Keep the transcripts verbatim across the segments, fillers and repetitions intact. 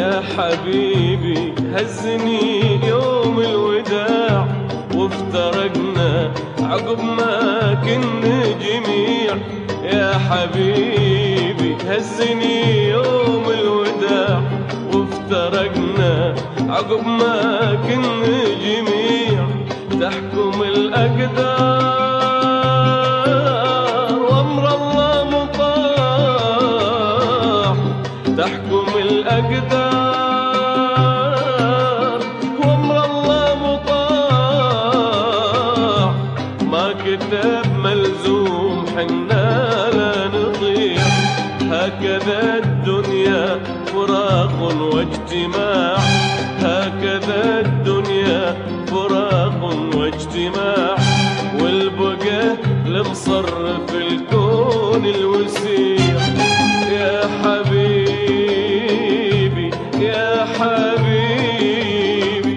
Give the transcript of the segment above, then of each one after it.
يا حبيبي هزني يوم الوداع وافترقنا عقب ما كنا جميع. يا حبيبي هزني يوم الوداع وافترقنا عقب ما كنا جميع. تحكم الأقدار وأمر الله مطاع، تحكم الأقدار وأمر الله مطاع. ما كتب ملزوم حنا لا نطيع. هكذا الدنيا فراق واجتماع، هكذا الدنيا فراق واجتماع. والبقى لمصرف الكون الوسيع. يا حبيبي يا حبيبي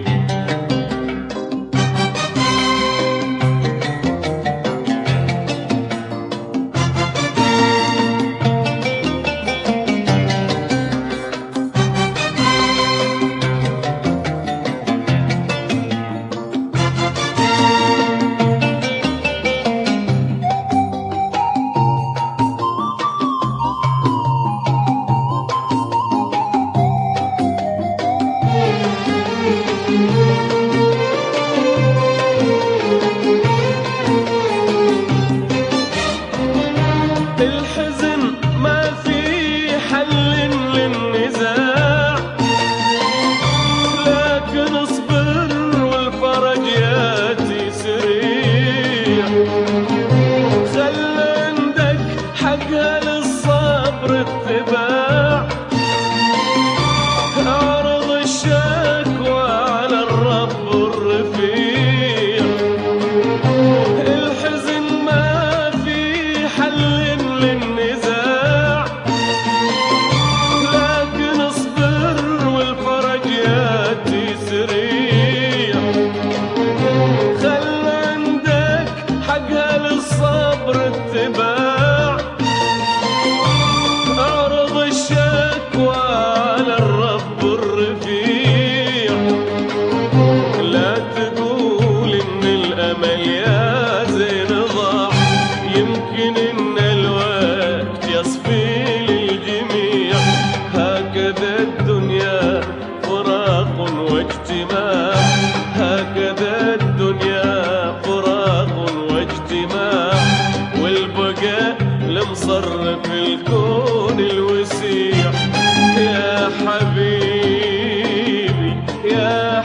لمصرف الكون الوسيع. يا حبيبي يا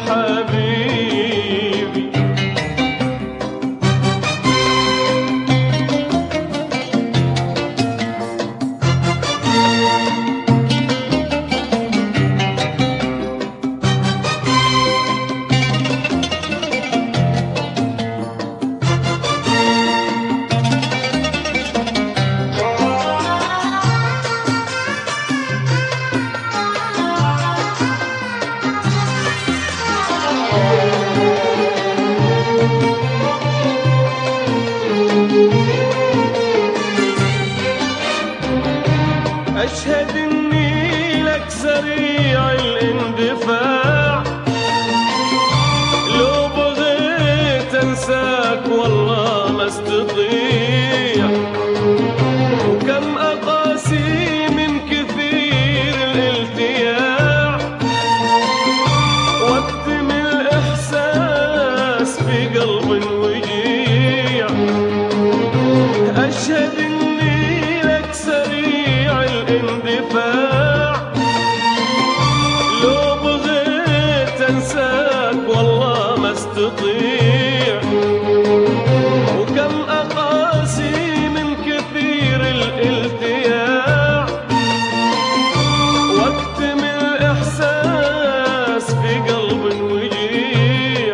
حبيبي أشهد إني لك سريع الاندفاع. لو بغيت أنساك والله ما استطيع. وكم أقاسي من كثير الالتياع. واكتم الإحساس في قلب وجيع. أشهد إني لك سريع الاندفاع. لو بغيت انساك والله ما استطيع. وكم اقاسي من كثير الالتياع. واكتم الاحساس في قلب وجيع.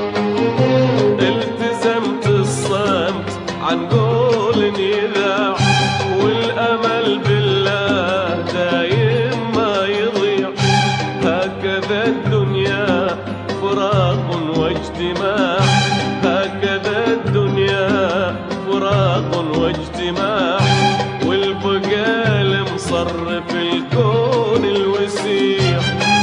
التزمت الصمت عن قول يذاع. والامل بالله دايم ما يضيع. هكذا الدنيا فراق واجتماع. هكذا الدنيا فراق واجتماع. والبقى لمصرف الكون الوسيع.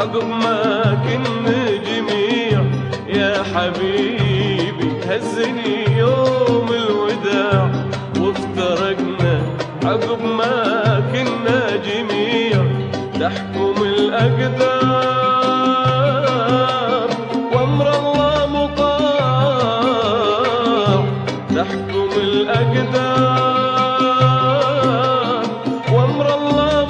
عقب ما كنا جميع يا حبيبي هزني يوم الوداع وافترقنا عقب ما كنا جميع تحكم الأقدار وأمر الله مطاع تحكم الأقدار وأمر الله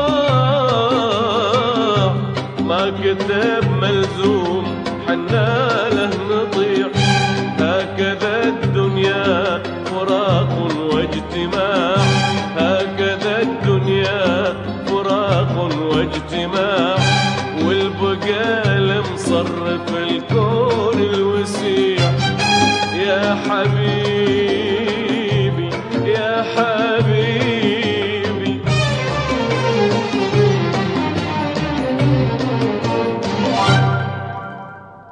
مطاع ما كتب ملزوم حنا له نطيع هكذا الدنيا فراق واجتماع هكذا الدنيا فراق واجتماع والبقى المصرف الكون